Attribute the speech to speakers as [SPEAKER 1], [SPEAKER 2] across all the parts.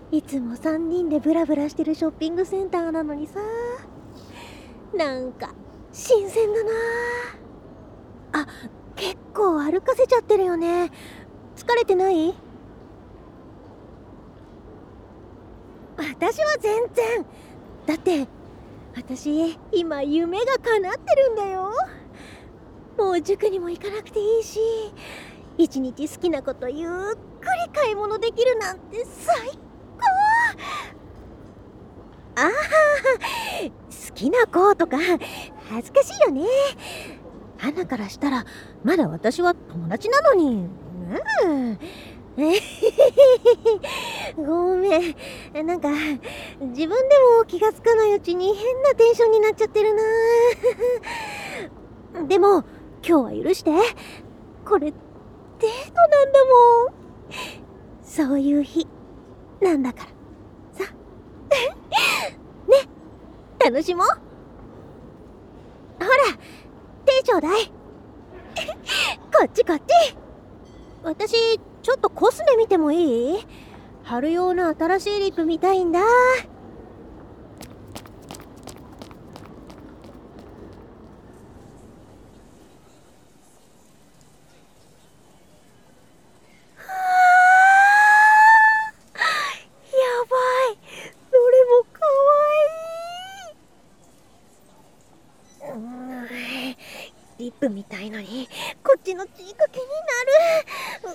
[SPEAKER 1] いつも3人でブラブラしてるショッピングセンターなのにさ、なんか新鮮だなあ。結構歩かせちゃってるよね。疲れてない？私は全然。だって私今夢が叶ってるんだよ。もう塾にも行かなくていいし、一日好きなことゆっくり買い物できるなんて最高。ああ、好きな子とか恥ずかしいよね。花からしたらまだ私は友達なのに。ごめん、なんか自分でも気がつかないうちに変なテンションになっちゃってるな。でも今日は許して。これデートなんだもん。そういう日なんだからさ。ね、楽しもう。ほら、手ちょうだい。こっちこっち。私ちょっとコスメ見てもいい？春用の新しいリップ見たいんだ。リップみたいのにこっちのチーク気になる。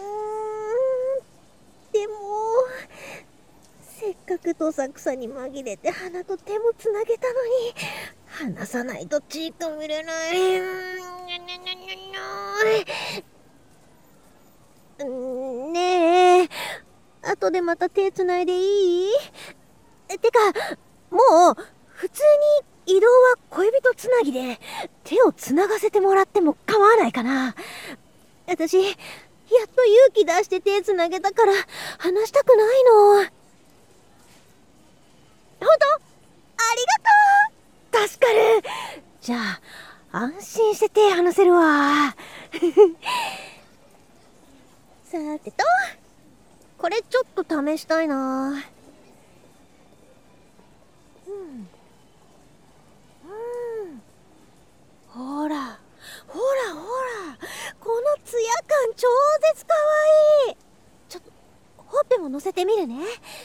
[SPEAKER 1] でもせっかくどさくさに紛れて鼻と手もつなげたのに、離さないとチーク見れない。ねえ、後でまた手つないでいい？てかもう普通に移動は恋人つなぎで手をつながせてもらっても構わないかな。私やっと勇気出して手つなげたから話したくないの。本当？ありがとう。助かる。じゃあ安心して手離せるわ。さてと、これちょっと試したいな。ほらほらほら、このツヤ感超絶かわいい。ちょっとほっぺも乗せてみるね。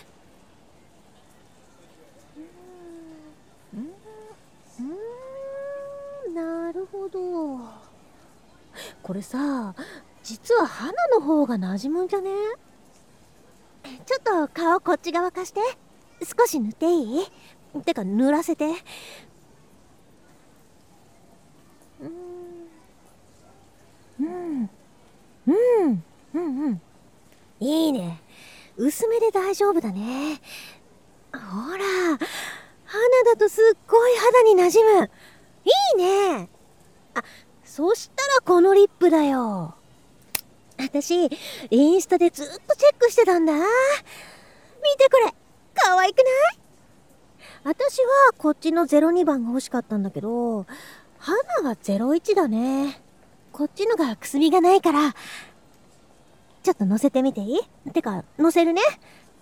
[SPEAKER 1] なるほど。これさ、実は鼻の方が馴染むんじゃね？ちょっと顔こっち側貸して。少し塗っていい？てか塗らせて。いいね。薄めで大丈夫だね。ほら、鼻だとすっごい肌に馴染む。いいね。あ、そしたらこのリップだよ。私インスタでずっとチェックしてたんだ。見てこれ、可愛くない？私はこっちの02番が欲しかったんだけど、花が01だね。こっちのがくすみがないから。ちょっと乗せてみていい？てか乗せるね。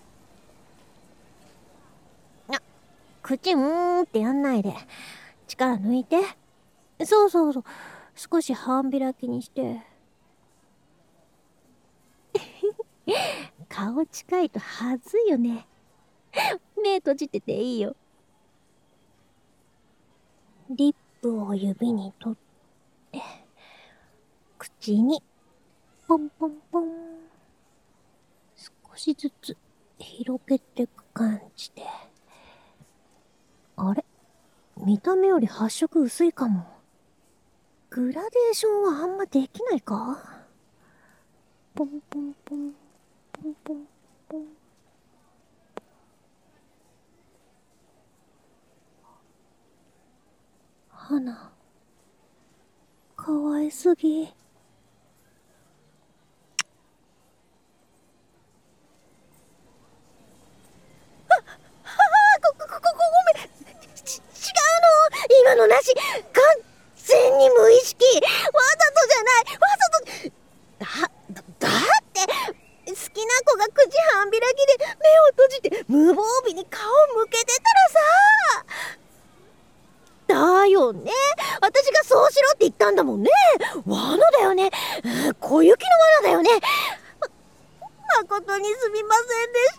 [SPEAKER 1] あ、口ってやんないで。力抜いて。そうそうそう、少し半開きにして。顔近いとはずいよね。目閉じてていいよ。リップを指に取って口にポンポンポン、少しずつ広げていく感じで。あれ、見た目より発色薄いかも。グラデーションはあんまできないか。ポンポンポンポンポンポン。花かわいすぎ。ごめん。今のなし。完全に無意識。わざとじゃない。だって好きな子が口半半開きで目を閉じて無防備に顔向けてたらさ。だよね、私がそうしろって言ったんだもんね。罠だよね、小雪の罠だよね。誠にすみませんでした。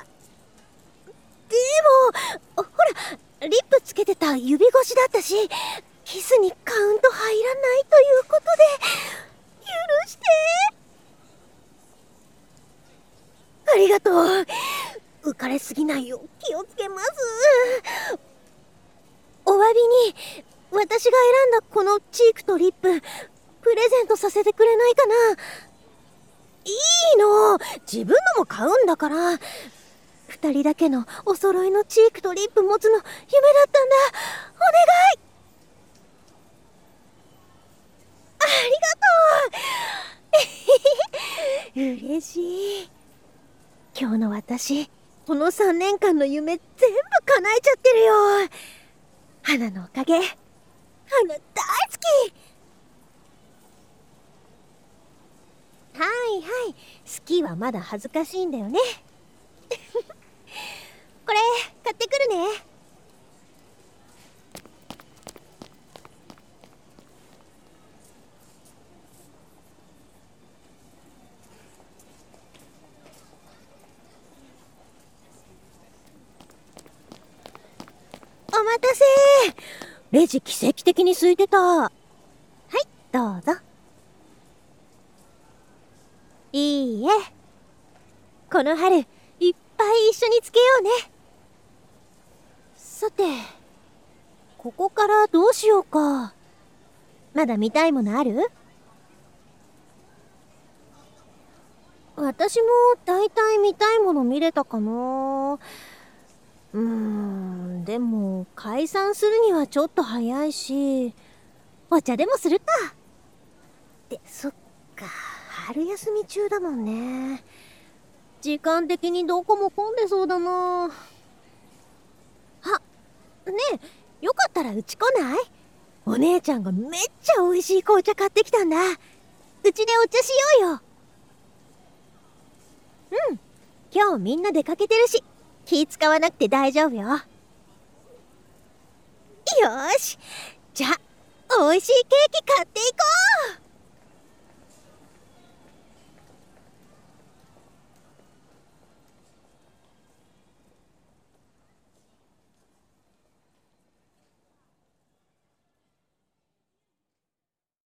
[SPEAKER 1] でもほら、リップつけてた指越しだったし、キスにカウント入らないということで許して。ありがとう。浮かれすぎないよう気をつけます。お詫びに私が選んだこのチークとリッププレゼントさせてくれないかな。いいの、自分のも買うんだから。二人だけのお揃いのチークとリップ持つの夢だったんだ。お願い。ありがとう。嬉しい。今日の私、この3年間の夢全部叶えちゃってるよ。花のおかげ。花大好き。はいはい、好きはまだ恥ずかしいんだよね。これ買ってくるね。お待たせ。レジ奇跡的に空いてた。はい、どうぞ。いいえ、この春いっぱい一緒につけようね。さて、ここからどうしようか。まだ見たいものある？私もだいたい見たいもの見れたかな。でも解散するにはちょっと早いし、お茶でもするか。そっか、春休み中だもんね。時間的にどこも混んでそうだな。あ、ねえ、よかったらうち来ない？お姉ちゃんがめっちゃ美味しい紅茶買ってきたんだ。うちでお茶しようよ。今日みんな出かけてるし、気使わなくて大丈夫よ。よーし、じゃあ美味しいケーキ買っていこう。